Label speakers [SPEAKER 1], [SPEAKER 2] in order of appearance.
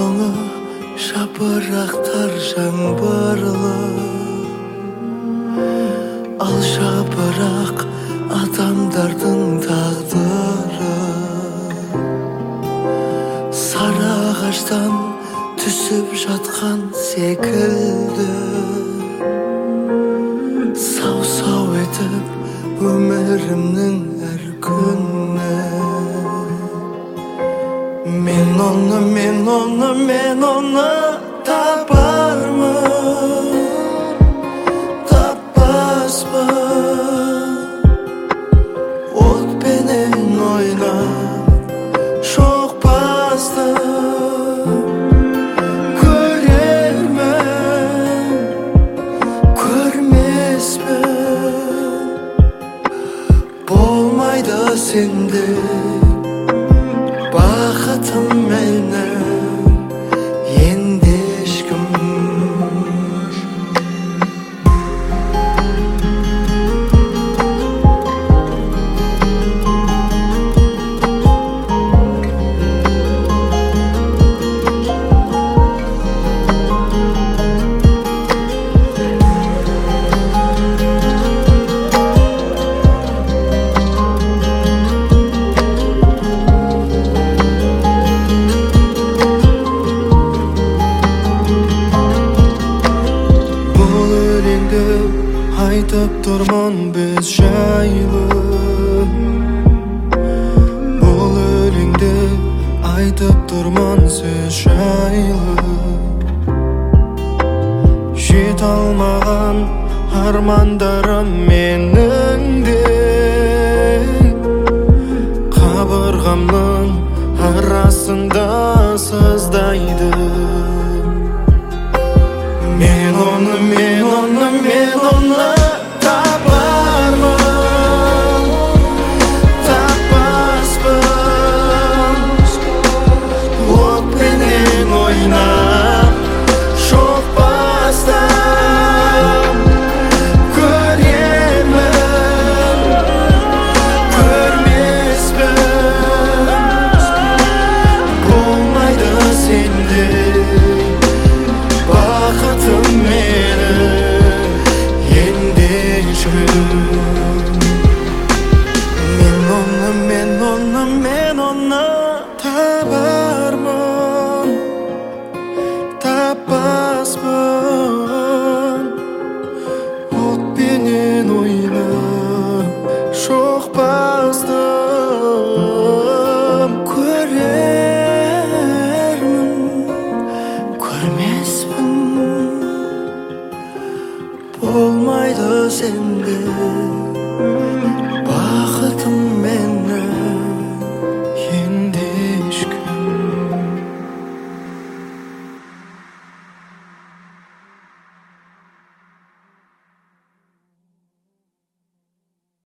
[SPEAKER 1] соңы жапырақтар жаңбырлы. Ал жапырақ адамдардың тағдыры. Сары ағаштан түсіп жатқан секілді. Сау-сау етіп өмірімнің әр күні. Мен оны табармын, таппаспын. Отпенен ойнап шоқ бастым. Көрермін, көрмеспін. Болмайды сенде бақытым менің, енді ешкім. Айтып тұрмын біз жайлы. Бұл өлеңді айтып тұрмын сіз жайлы. Жете алмаған армандарым менің де қабырғамның арасында сыздайды. Мен оны табармын, таппаспын. Отпенен ойнап шоқ бастым. Көремін, көрмеспін. Болмайды сенде бақытым менің, енді ешкім. Мен оны табармын.